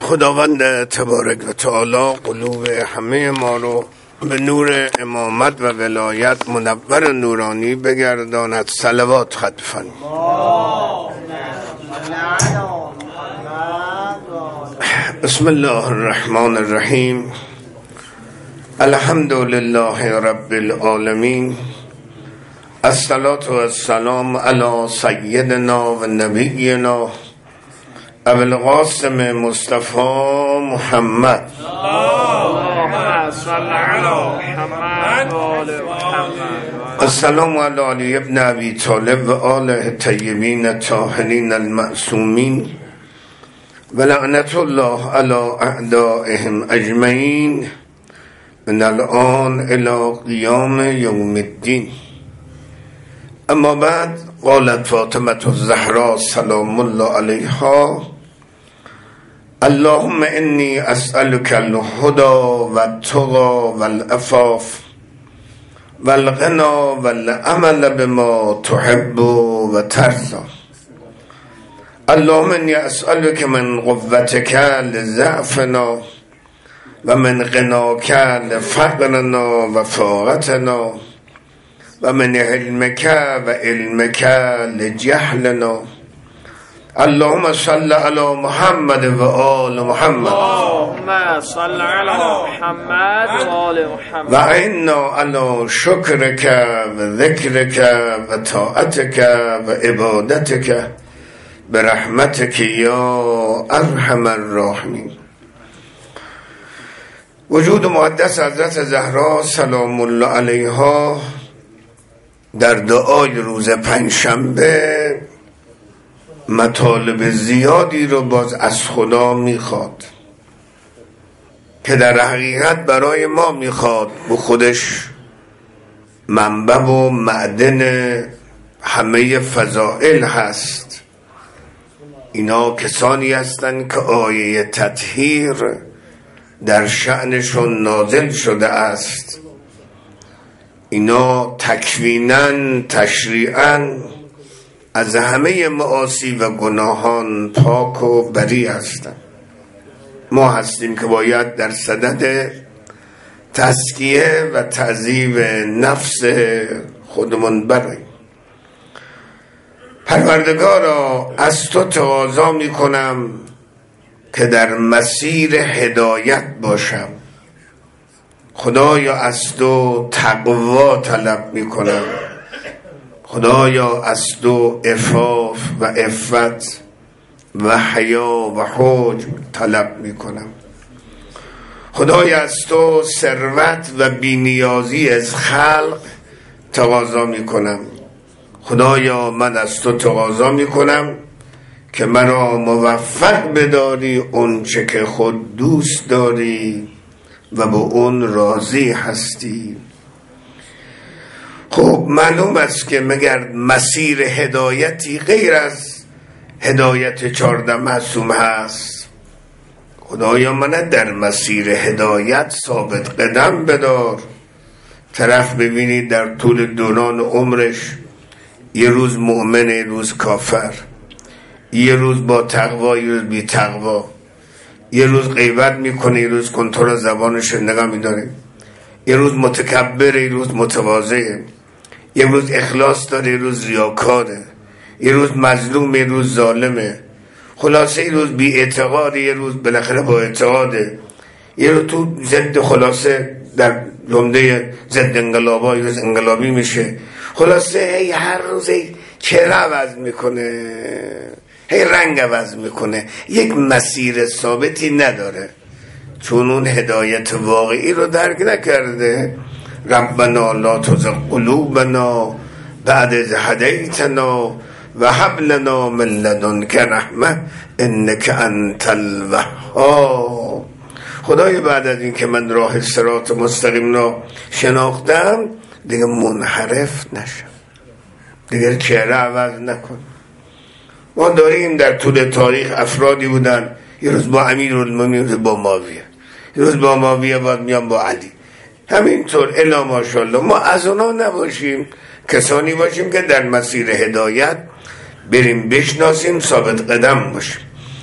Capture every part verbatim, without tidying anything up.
خداوند تبارک و تعالی قلوب همه ما رو به نور امامت و ولایت منور نورانی بگرداند. صلوات خط فرمایید. بسم الله الرحمن الرحیم. الحمد لله رب العالمین. الصلاة و السلام علی سیدنا و نبینا ابو القاسم مصطفی محمد. اللهم صل علی محمد و آل محمد. السلام علی علی ابن ابی طالب و آله الطیبین الطاهرین المعصومین و لعنت الله علی اعدائهم اجمعین من الان الی قیام یوم الدین. اما بعد، قالت فاطمه الزهراء سلام الله علیها: اللهم انی اسألک الهدى و التقى و العفاف و الغنا و العمل بما تحب و ترضى. اللهم انی اسألک من قوتک لضعفنا و من غناک لفقرنا و فاقتنا و من علمک و علمک لجهلنا. اللهم صل علی محمد و آل محمد. اللهم صل علی محمد و آل محمد. و انا علی شکرک و ذکرک و طاعتک و عبادتک برحمتک یا ارحم الراحمین. وجود مقدس حضرت زهرا سلام الله علیها در دعای روز پنجشنبه مطالب زیادی رو باز از خدا میخواد که در حقیقت برای ما میخواد، به خودش منبع و معدن همه فضائل هست. اینا کسانی هستند که آیه تطهیر در شأنشون نازل شده است. اینا تکویناً تشریعاً از همه معاصی و گناهان پاک و بری هستند. ما هستیم که باید در صدد تزکیه و تعذیب نفس خودمون بریم. پروردگارا، از تو تقاضا می کنم که در مسیر هدایت باشم. خدایا از تو تقوا طلب می کنم. خدایا از تو عفاف و عفت و حیا و حجم طلب می کنم. خدایا از تو ثروت و بی‌نیازی از خلق تقاضا می کنم. خدایا من از تو تقاضا می کنم که مرا موفق بداری اون چه که خود دوست داری و به اون راضی هستی. خب معلوم است که مگر مسیر هدایتی غیر از هدایت چارده معصوم هست؟ خدایا من در مسیر هدایت ثابت قدم بدار. طرف ببینید در طول دوران عمرش یه روز مؤمن، یه روز کافر، یه روز با تقوا، یه روز بی تقوا، یه روز غیبت میکنه، یه روز کنترل زبانش نگاه میداره، یه روز متکبر، یه روز متواضعه، یه روز اخلاص داره، یه روز ریاکاره، یه روز مظلوم، یه روز ظالمه. خلاصه یه روز بی اعتقاده، یه روز بالاخره با اعتقاده، یه روز تو ضد، خلاصه در جمله ضد انقلابا یه روز انقلابی میشه. خلاصه هی هر روز هی چهره عوض میکنه، هی رنگ عوض میکنه، یک مسیر ثابتی نداره، چون اون هدایت واقعی رو درک نکرده. ربنا لا تزغ قلوبنا بعد اذ هدیتنا و هب لنا من لدنک رحمه انک انت الوهاب. خدای بعد از این که من راه صراط مستقیم را شناختم، دیگه منحرف نشم، دیگه چهره عوض نکن. ما داریم در طول تاریخ افرادی بودن، یه روز با امیرالمومنین، با معاویه، یه روز با معاویه بعد میان با علی، همینطور الی ماشاءالله. ما از اونا نباشیم، کسانی باشیم که در مسیر هدایت بریم، بشناسیم، ثابت قدم باشیم.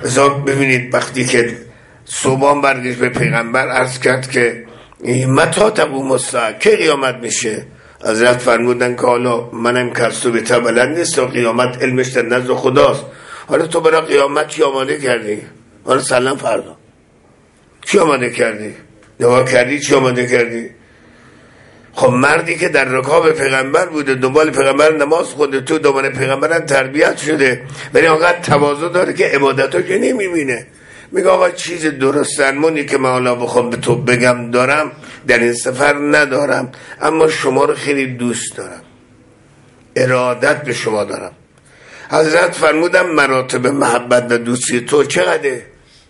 ازا ببینید وقتی که صبحان برگشت به پیغمبر عرض کرد که متا تقوم الساعه، که قیامت میشه؟ حضرت فرمودن که حالا منم کسو به بلند نیست و قیامت علمش در نزد خداست. حالا تو برای قیامت چی آماده کردی؟ حالا سلام فردا چی آماده کردی؟ نگاه کردی چی آماده کردی؟ خب مردی که در رکاب پیغمبر بوده، دنبال پیغمبر نماز خونده، تو دنبال پیغمبر تربیت شده، ولی آنقدر تواضع داره که عبادتو که نمیبینه. میگه آقا چیز درست درمونی که من حالا بخوام به تو بگم دارم، در این سفر ندارم، اما شما رو خیلی دوست دارم، ارادت به شما دارم. حضرت فرمودم مراتب محبت و دوستی تو چقدره؟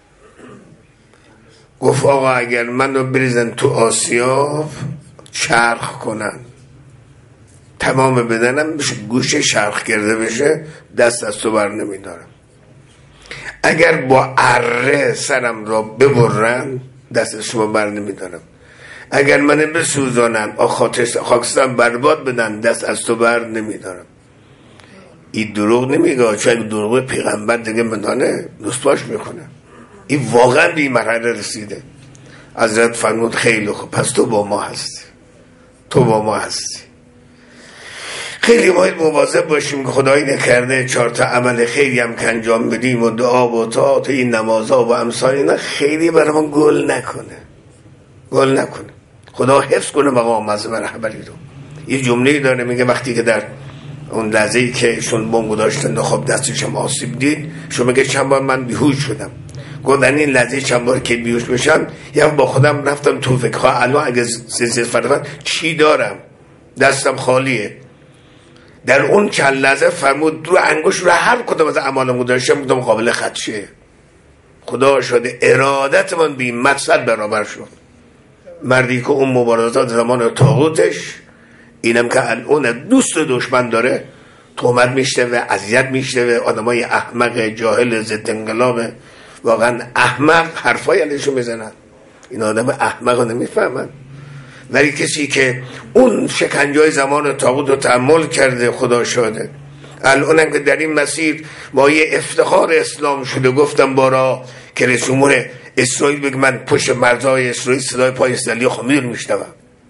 گفت آقا اگر منو بریزن تو آسیاب چرخ کنن، تمام بدنم بشه گوشه چرخ کرده بشه، دست از تو بر نمیدارم. اگر با اره سرم را ببرن، دست از شما بر نمیدارم. اگر منو بسوزانن، خاکسترم برباد بدن، دست از تو بر نمیدارم. این دروغ نمیگه، چون اگه دروغ پیغمبر دیگه بدانه نصفاش میکنه. این واقعا به این مرحله رسیده. حضرت فرمود خیلی خوب، پس تو با ما هستی، تو با ما هستی. خیلی باید مواظب باشیم که خدایی نکرده چهار تا عمل خیلی هم که انجام بدیم و دعا و طاعت این نمازها و امثال اینا خیلی برامون گل نکنه، گل نکنه. خدا حفظ کنه مقام معظم رهبری رو. یه جمله داره میگه وقتی که در اون لحظه‌ای که شون بمب داشتن خب دستشم آسیب دید، شو میگه چند بار من بیهوش شدم. گفتن این لحظه چند بار که بیهوش میشم، یا با خودم رفتم تو فکر ها الان اگه سلسله فرفت چی دارم، دستم خالیه. در اون چند لحظه فرمود رو انگوش رو هر کدوم از اعمالمو داشتم بودم قابل خدشه. خدا شده ارادت من بی مقصد برابر شد. مردی که اون مبارزات زمان طاغوتش، اینم که اون دوست دشمن داره، تهمت میشته و اذیت میشته و آدمای احمق جاهل ضد انقلاب، واقعا احمق حرفای علیشو میزنن. این آدم احمق رو نمیفهمن. ولی کسی که اون شکنجه‌های زمان طاغوت رو تحمل کرده، خدا شاده، الانم که در این مسیر مایه افتخار اسلام شده. گفتم بارا که رئیس جمهور اسرائیل بگه من پشت مرزهای اسرائیل صدای پای اسرائیلی خب میدون میشنوم،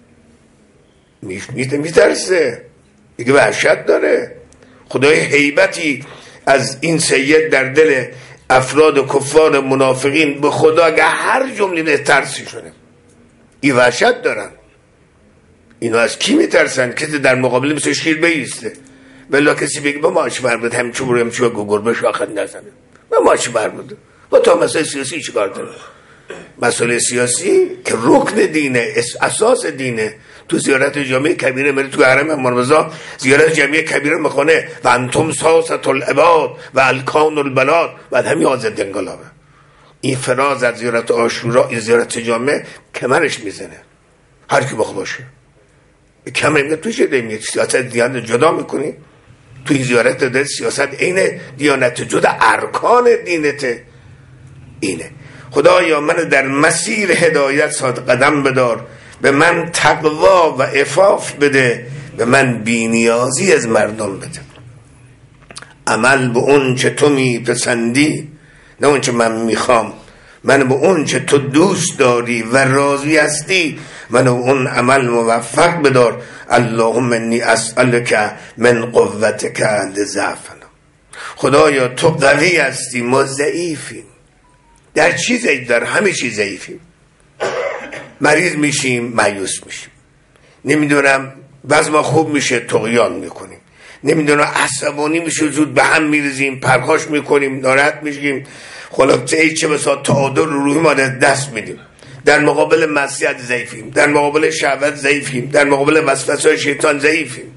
میترسه، دیگه وحشت داره. خدای هیبتی از این سید در دل افراد و کفار منافقین، به خدا اگه هر جمله به ترسی شده، این وحشت دارن. اینا از کی میترسن؟ کسی در مقابل مثل شیر بیسته، بلا کسی بگه با ما چی برمود، هم چوبرو هم چوب گربه شاخت نزنه، با ما چی برمود. با تا مسئله سیاسی چی کار داره؟ مسئله سیاسی که رکن دینه، اساس دینه. تو زیارت جامعه کبیره میره، تو حرم امام رضا زیارت جامعه کبیره میخونه و انتم ساست العباد و الکان البلاد، بعد همین آزاد انقلابه. این فراز از زیارت عاشورا، این زیارت جامعه کمرش میزنه هر کی بخواد باشه. کمر میگه تو چه دیگه سیاست دیانت جدا میکنی؟ تو این زیارت داره سیاست عین دیانت جدا، ارکان دینته اینه. خدایا من در مسیر هدایت صاد قدم بدار، به من تقوا و عفاف بده، به من بی‌نیازی از مردم بده. عمل به اون چه تو میپسندی، نه اون چه من میخوام. من به اون چه تو دوست داری و راضی هستی، من اون عمل موفق بدار. اللهم انی اسألک من قوتک لضعفنا. خدایا تو قوی هستی، ما ضعیفیم. در چی ضعیف؟ در همه چیز ضعیفیم. مریض میشیم، مایوس میشیم، نمیدونم بعض ما خوب میشه طغیان میکنیم، نمیدونم عصبانی میشه زود به هم میریزیم، پرخاش میکنیم، ناراحت میشیم، خلاصه چه بسا تعادل رو روی ما دست میدیم. در مقابل معصیت ضعیفیم، در مقابل شهوت ضعیفیم، در مقابل وسوسه‌های شیطان ضعیفیم.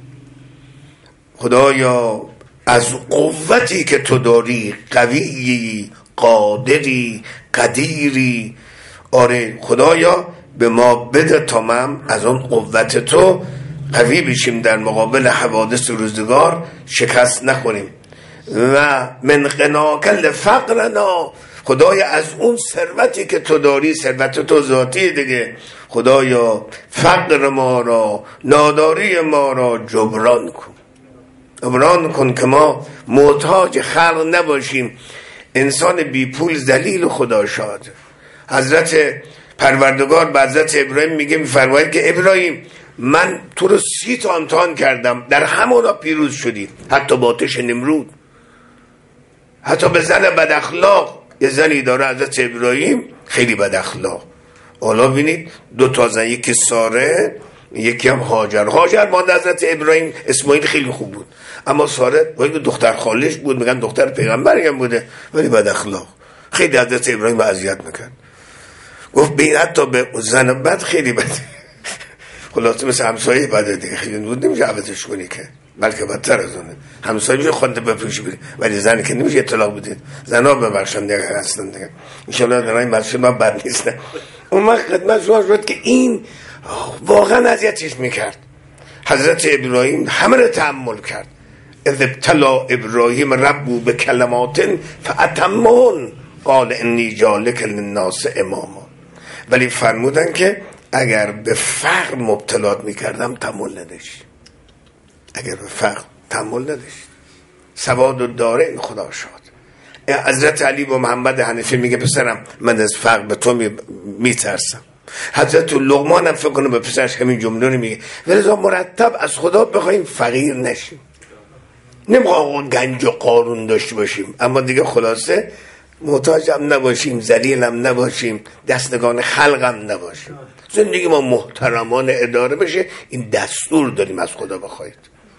خدایا از قوتی که تو داری، قوی، قادری، قدیری، آره خدایا به ما بده تا من از اون قوت تو قوی بشیم، در مقابل حوادث روزگار شکست نخوریم. و من غناک لفقرنا، خدایا از اون ثروتی که تو داری، ثروت تو ذاتی دیگه، خدایا فقر ما را، ناداری ما را جبران کن، جبران کن که ما محتاج خلق نباشیم. انسان بی پول ذلیل و خدا شاد. حضرت پروردگار به حضرت ابراهیم میگه، میفرماید که ابراهیم من تو رو سی تا امتحان کردم، در همونا پیروز شدی، حتی با آتش نمرود، حتی به زن بد اخلاق. یه زنی داره حضرت ابراهیم خیلی بد اخلاق. حالا ببینید دو تا زن، یکی ساره یکی هم هاجر. هاجر ماند حضرت ابراهیم، اسماعیل خیلی خوب بود، اما ساره ولی دختر خالش بود، میگن دختر پیغمبر هم بوده، ولی بد اخلاق. خیلی حضرت ابراهیم اذیت میکرد. گفت بین حتی به زن بد خیلی بده. خلاصه مثل همسایه بده دیگه، خیلی بود نمیشه عوضش کنی که، بلکه بدتر از اونه. همسایه میشه خودت بفروشی بری، ولی زن که نمیشه اطلاق بدید. زنا ببخشن دیگه هستن دیگه، ان شاء الله درای مسجد ما بد نیست. اون وقت خدمت شما شد که این واقعا اذیتش میکرد. حضرت ابراهیم همه رو تحمل کرد. اذ ابتلا ابراهیم ربه بکلمات فاتمهن قال انی جاعلک للناس اماما. ولی فرمودن که اگر به فقر مبتلات میکردم تحمل نداشت، اگر به فقر تحمل نداشت. سواد و داره این خدا شد. حضرت علی با محمد حنفی میگه پسرم من از فقر به تو میترسم. حضرت لقمان هم فکر کنه به پسرش همین جمله رو میگه. ولذا مرتب از خدا بخوایم فقیر نشیم. نمیخوام گنج و قارون داشته باشیم، اما دیگه خلاصه محتاج هم نباشیم، ذلیل هم نباشیم، دستگان خلق هم نباشیم. زندگی ما محترمانه اداره بشه. این دستور داریم از خدا بخواید.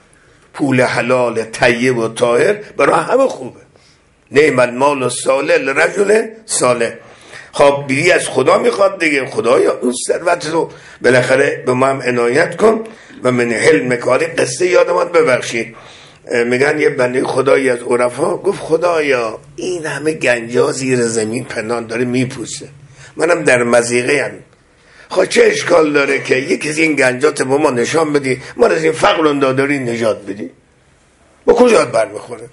پول حلال طیب و طاهر برای همه خوبه. نعم المال الصالح لرجل صالح. خب بیری از خدا میخواد دیگه. خدایا اون ثروت رو بالاخره به ما هم عنایت کن و من حلم کاری. قصه یادمان ببخشید، میگن یه بنده خدایی از عرفا گفت خدایا این همه گنجا زیر زمین پنهان داره میپوسه، منم در مضیقه ام، خب چه اشکال داره که یکی از این گنجات به ما نشان بدی، ما از این فقر و نداری نجات بدی؟ با کجات برمیخوره؟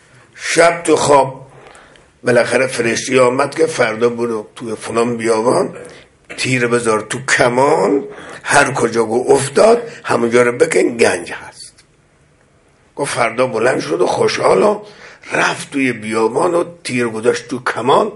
شب تو خواب بالاخره فرشتی آمد که فردا برو تو فلان بیابان تیر بذار تو کمان، هر کجا گو افتاد همونجا رو بکن گنج هست. گفت فردا بلند شد و خوشحال رفت توی بیابان و تیر گذاشت تو کمان.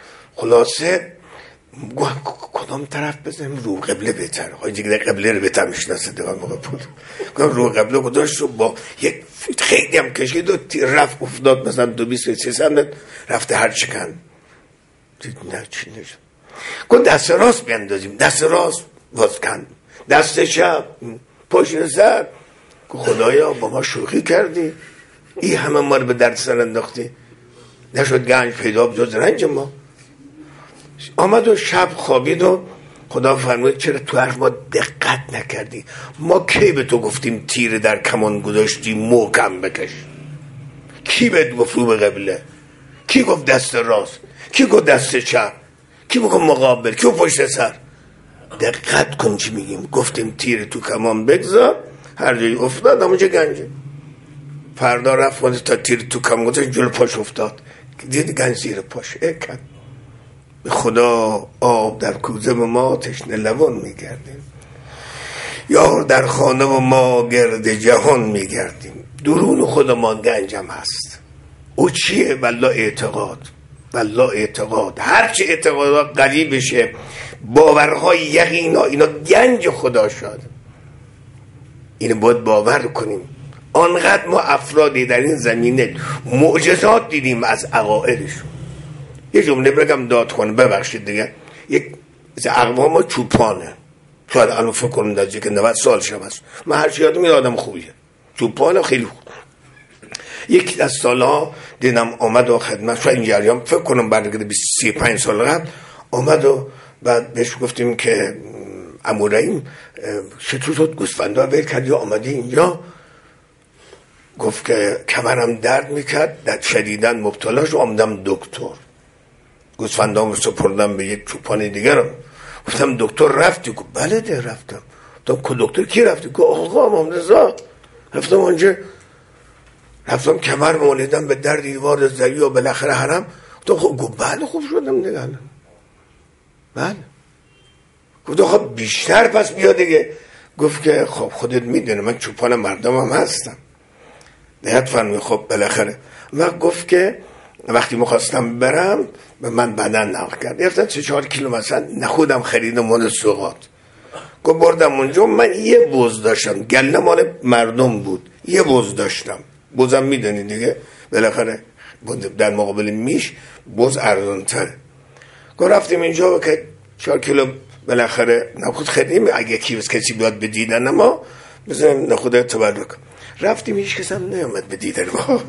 خلاصه گفت کدام طرف بزنیم؟ رو قبله بهتر. حاجی که قبله رو بهتر میشناسه دیگه موقع بود. گفت رو قبله گذاشت و با یک خیلی هم کشید و تیر رفت افتاد مثلا دو بیست سی سنت رفته هر چکن. دید نه چی نشد. گفت دست راست بیندازیم. دست راست باز کن، دست چپ پشت سر. خدایا با ما شوخی کردی، این همه ما رو به درد سر انداختی، نشد گنج پیدا بجز رنج ما. آمد و شب خوابید و خدا فرمود چرا تو حرف ما دقت نکردی؟ ما کی به تو گفتیم تیر در کمان گذاشتی محکم بکش؟ کی بهت گفت رو به قبله؟ کی گفت دست راست؟ کی گفت دست چپ؟ کی گفت مقابل؟ کی گفت پشت سر؟ دقت کن چی میگیم. گفتیم تیر تو کمان بگذار، هر جایی افتاد همونجا گنجه. فردا رفت تا تیر تو کمان گذاشت جلو پاش افتاد، دید گنج زیر پاش. اکن به خدا آب در کوزه و ما تشنه لبان میگردیم، یار در خانه و ما گرد جهان میگردیم. درون خود ما گنجم هست. او چیه؟ والله اعتقاد. والله اعتقاد. هرچی اعتقادات قوی بشه، باورهای یقینا، اینا گنج خدا شد. اینو باید باور کنیم. آنقدر ما افرادی در این زمینه معجزات دیدیم از عقائدشون. یه جمله بگم داد کنه ببخشید دیگه. یک از اقوام چوپانه، شاید الان فکر کنم در که نود سال شب است، من هر چی یادم میاد آدم خوبیه، چوپانه خیلی خوب. یک از سالها دیدم آمد و خدمت شو این جریان، فکر کنم برگرده بیست سی و پنج سال قبل آمد و بعد بهش گفتیم که اموریم چطور شد گوسفندا ول کردی آمدی اینجا؟ گفت که کمرم درد میکرد، در شدیداً مبتلا شدم، آمدم دکتر. گوسفندام رو سپردم به یک چوپان دیگرم. گفتم دکتر رفتی؟ گفت بله ده رفتم. گفتم که دکتر کی رفتی؟ گفت آقا امام رضا. رفتم اونجا، رفتم کمر مولیدم به در دیوار زوی و بالاخره حرم. گفتم خب بله خوب شدم دیگه. بله. گفت خب بیشتر پس بیا دیگه. گفت که خب خودت میدونی من چوپان مردمم هستم. نهایت فرمی خب بالاخره. و گفت که وقتی میخواستم برم به من بدن نقل کرد، رفتن سه چهار کیلو مثلا نخودم خریدم مال سوغات، گفت بردم اونجا. من یه بز داشتم، گله مال مردم بود، یه بز داشتم. بزم میدونی دیگه بالاخره در مقابل میش بز ارزان تره. گفت رفتیم اینجا که چهار کیلو بالاخره نخود خریدیم، اگه کیوز کسی بیاد به دیدن ما بزنیم نخود تبرک. رفتیم هیچ کس هم نیامد به دیدن ما.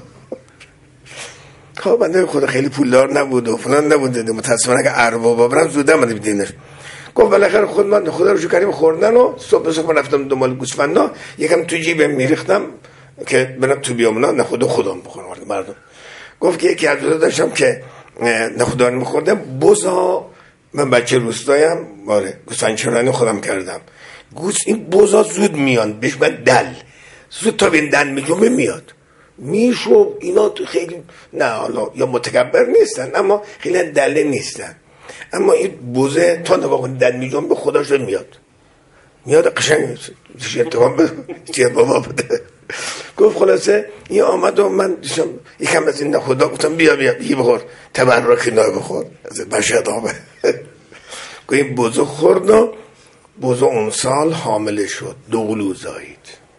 خب بنده خدا خیلی پولدار نبود و فلان نبود، متاسفانه اگه اربابا برم زود آمده بدینش. گفت بالاخره خود من خدا رو شکر کردیم خوردن و صبح صبح رفتم دنبال گوسفندا، یکم تو جیبم میریختم که برم تو بیامونا نخود خودم بخورم مردم. گفت که یکی از روزا داشتم که نخودان میخوردم، بزا من بچه روستایم، آره گوسفندچرانی خودم کردم. گوس این بزا زود میان، بهش من دل زود تا بین دل میجومه میاد میشو. اینا خیلی نه حالا یا متکبر نیستن اما خیلی دله نیستن، اما این بوزه تا نواقع دل میجومه به خودش میاد میاد قشنگ اتفاق بده بابا بده. گفت خلاصه این آمد و من دیشم یکم از این نخودا گفتم بیا بیا بیا بخور تبرکی نای بخور از بشهد آمه. گفت این بوزه خورد و بوزه اون سال حامله شد، دوقلو زایید.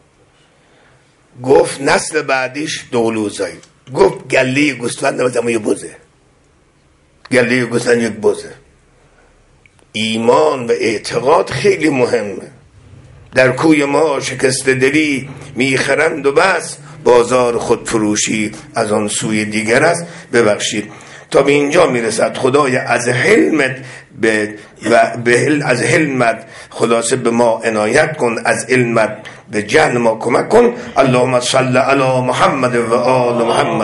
گفت نسل بعدیش دوقلو زایید. گفت گله گوسفند نمیدم یه بوزه، گله گوسفند یک بوزه. ایمان و اعتقاد خیلی مهمه. در کوی ما شکست دلی میخرند و بس، بازار خود فروشی از آن سوی دیگر است. ببخشید تا به اینجا میرسد خدای از حلمت به و به از حلمت خلاصه به ما عنایت کن، از علمت به جهل ما کمک کن. اللهم صل علی محمد و آل محمد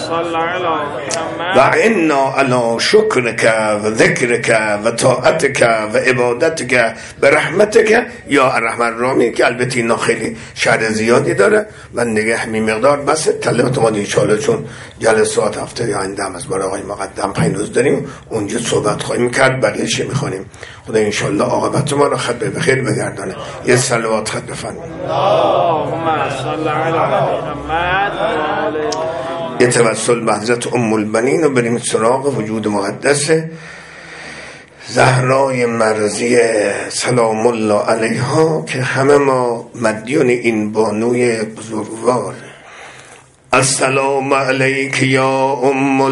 و انا علی شکرک و ذکرک و طاعتک و عبادتک برحمتک یا الرحمن الرحیم، که البته اینا خیلی شرح زیادی داره و نگه همین مقدار بس. طلبت ما دیشاله چون جلسات هفته یا آینده هم از برای آقای مقدم پنج روز داریم اونجا صحبت خواهیم کرد، بقیه‌اش میخوانیم. خدا انشالله عاقبت ما رو خط به خیر بگردانه. یه صلوات خط بفرمایید. اللهم صل علی محمد. یه توسل به حضرت ام البنین و بریم سراغ وجود مقدس زهرای مرضی سلام الله علیها که همه ما مدیون این بانوی بزرگوار. السلام علیک یا ام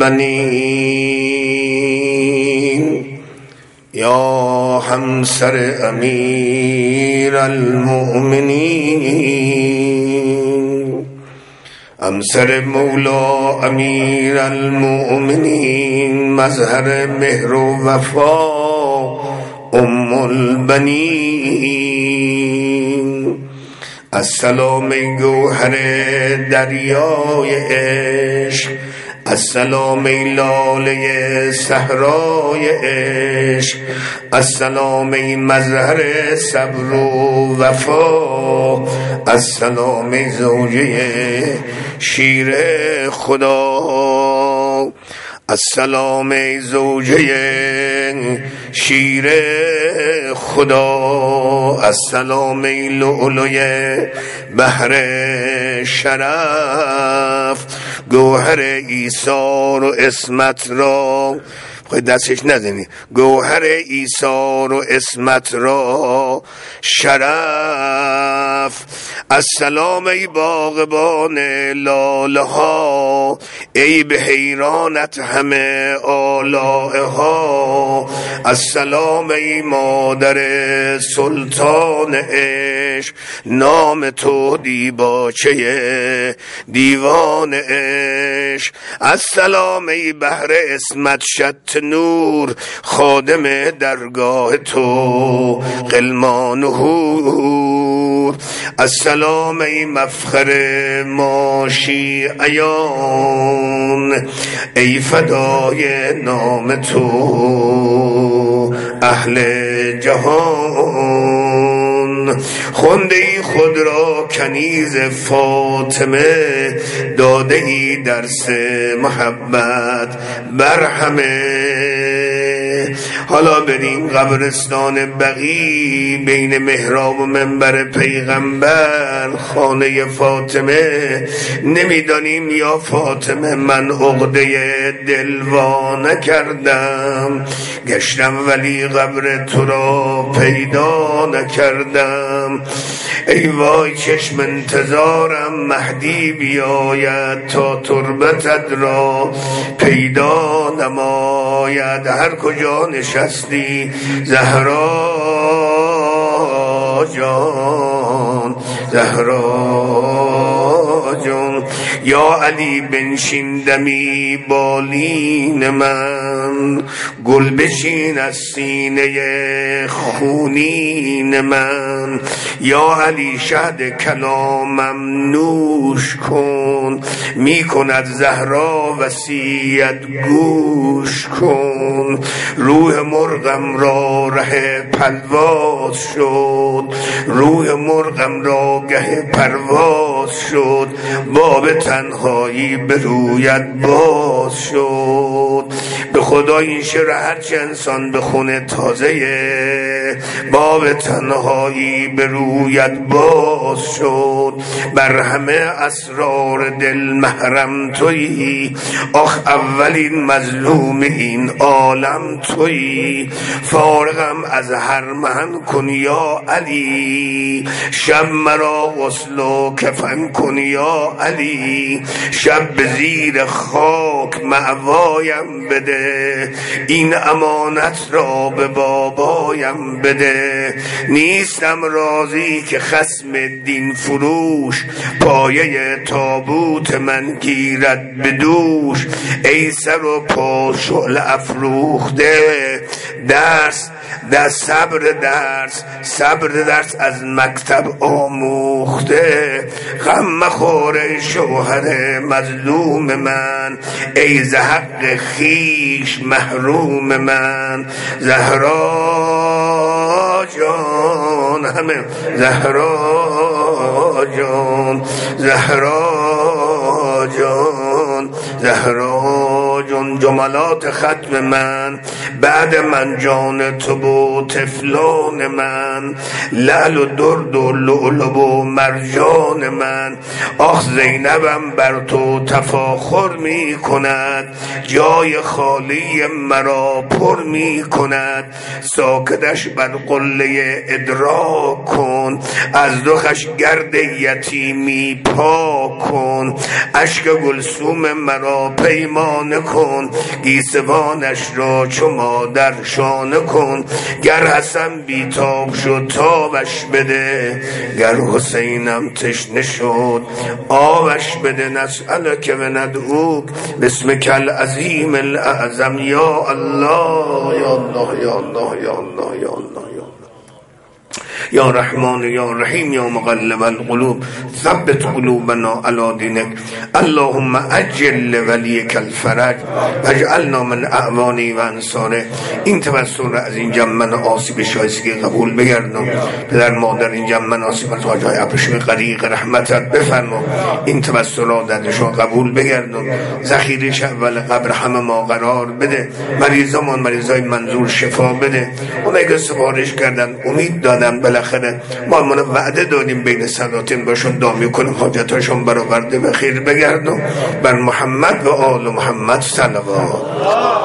البنین یا همسر امیر المؤمنین، همسر مولا امیر المؤمنین، مظهر مهر و وفا ام البنین. السلام گوهر دریای عشق، السلام ای لاله صحرای عشق، السلام ای مظهر صبر و وفا، السلام ای زوجه شیر خدا، السلام ای زوجه شیر خدا، السلام ای لؤلؤ بحر شرف، گوهر ایثار و عصمت را خواهی دستش نزنی، گوهر ایثار و عصمت را شرف. السلام ای باغبان لاله ها، ای به حیرانت همه آلاء ها، السلام ای مادر سلطان عشق، نام تو دیباچه دیوان عشق، السلام ای بحر عصمت شط نور، خادم درگاه تو غلمان حور، السلام ای مفخر ما شیعیان، ای فدای نام تو اهل جهان، خونده ای خود را کنیز فاطمه، داده ای درس محبت بر همه، حالا بریم قبرستان بقیع، بین محراب و منبر پیغمبر، خانه فاطمه. نمیدانیم یا فاطمه من عقده دل وا نکردم، گشتم ولی قبر تو را پیدا نکردم. ای وای چشم انتظارم مهدی بیاید، تا تربتت را پیدا نماید. هر کجا نشستی زهرا جان، زهرا جان، یا علی بنشین دمی بالین من، گل بچین از سینه خونین من. یا علی شهد کلامم نوش کن، می کند زهرا وصیت گوش کن. روح مرغم را ره پرواز شد، روح مرغم را گه پرواز شد. باب تنهایی به رویت باز شد. به خدا این شعر هرچه انسان به خونه تازه، باب تنهایی به رویت باز شد. بر همه اسرار دل محرم تویی، آخ اولین مظلوم این عالم تویی. فارغم از هر من کن یا علی، شب مرا غسل و کفن کن یا علی. شب به زیر خاک مأوایم بده، این امانت را به بابایم بده. نیستم راضی که خصم دین فروش، پایه تابوت من گیرد به دوش. ای سر و پا شعله افروخته، درس در صبر درس، صبر درس از مکتب آموخته. غم مخور شوهر مظلوم من، ای ز حق خویش محروم من. زهرا جان، همه زهرا جان، زهرا جان، زهرا جان. جملات ختم من، بعد من جان تو و تفلان من، لعل و درد و لؤلؤ و مرجان من. آخ زینبم بر تو تفاخر می کند، جای خالی مرا پر می کند. ساکتش بر قله ادراک کن، از رخش گرد یتیمی پاک کن. اشک گلسوم مرا پیمانه کن، گیسوانش را چو مادر شانه کن. گر حسن بیتاب شد تابش بده، گر حسینم تشنه شد آبش بده. نسألک و ندعوک باسمک العظیم الاعظم یا الله یا الله یا الله یا الله یا الله یا رحمان یا رحیم یا مقلب القلوب ثبت قلوبنا علی دینک. اللهم عجل ولیک الفرج واجعلنا من اعوانه و انصاره. این توسل از این جمع آسیب شایستگی قبول بگردم. پدر مادر این جمع آسیب از واجهای ابرشم غریق رحمتت بفرما. این توسل را درشان قبول بگردم. ذخیره اول قبر همه ما قرار بده. مریضامان مریضای منظور شفا بده. اونایی که سفارش کردن امید دادن بالاخره ما من وعده دادیم بین سناتین باشون دامی کنیم حاجتاشون برآورده به خیر بگردم. بر محمد و آل محمد صلوات.